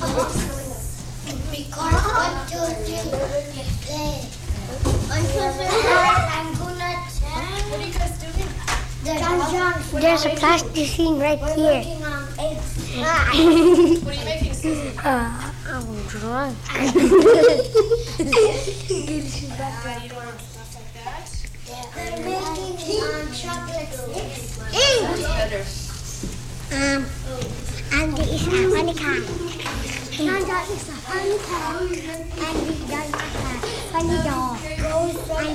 Because 1, 2, 3, play. 1, 2, 3, I'm gonna tell. What are you guys doing? There's a plasticine right We're here. working on eggs. What are you making, Susie? I'm drunk. You don't want stuff like that? They're making chocolate sticks. What's better? And there is a honeycomb. And that is a honeycomb. And there is a funny dog. And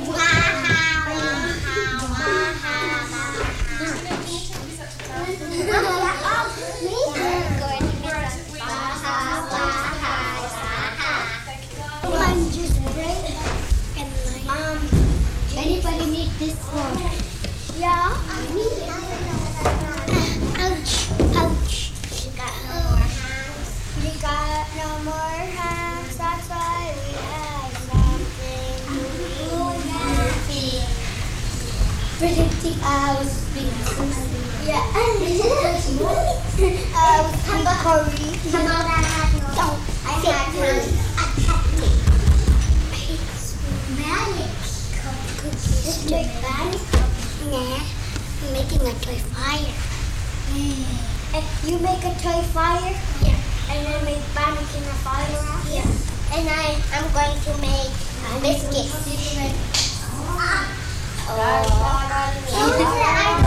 just break and anybody need this one? Yeah. Ouch. Ouch. She got no more hands. We got no more hands. That's why we have something to be. Predicting I was being Susie. Yeah. I was Curry. Don't. I had Just make banana cookies. Nah, I'm making a toy fire. You make a toy fire? Yeah. And I make banana in a fire? Yeah. And I'm going to make biscuits. Oh.